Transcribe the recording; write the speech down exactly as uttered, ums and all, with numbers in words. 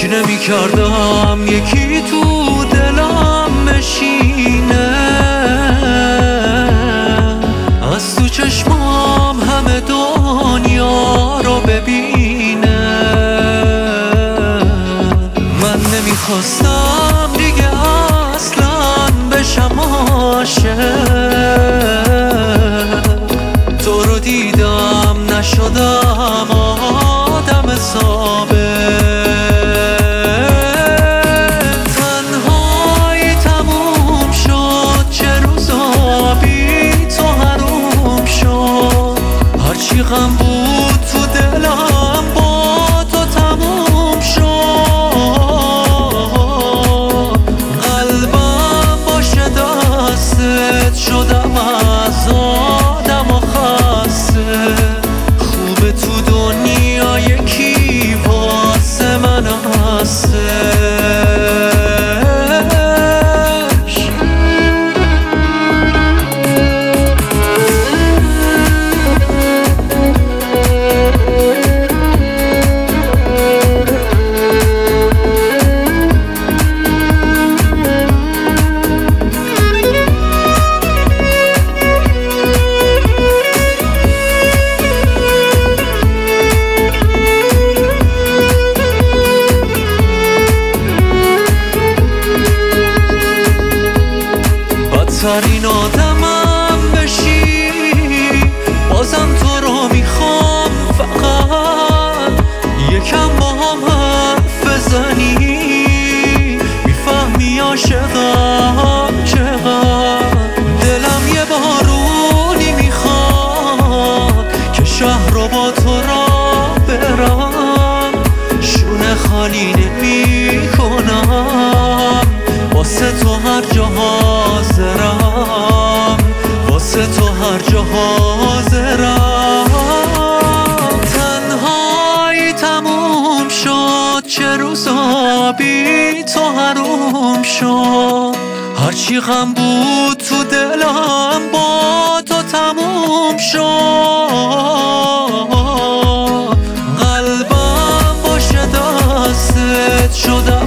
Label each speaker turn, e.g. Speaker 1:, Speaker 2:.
Speaker 1: نمی کردم یکی تو دلم بشینه، از تو چشمام همه دنیا رو ببینه. من نمیخواستم دیگه اصلا بشم عاشق، تو رو دیدم نشدم آدم ثابت. تنهایی تموم شد، چه روزا بی تو حروم شد. هرچی غم بود تو دلم با تو تموم شد. قلبم باشه دستت شدم از آدم و خسته. خوبه تو دنیا یکی واسه من هستش. بدترین آدمم بشی، بازم تو رو میخوام فقط یکم با هم حرف بزنی. میفهمی عاشقم چقدر، دلم یه بارونی میخواد که شهر رو با تو را برم. شونه خالی نمی کنم، واسه تو هر جا حاضرم، واسه تو هر جا حاضرم. تنهایی تموم شد، چه روزا بی تو حروم شد. هرچی غم بود تو دلم با تو تموم شد. قلبم باشه دستت شد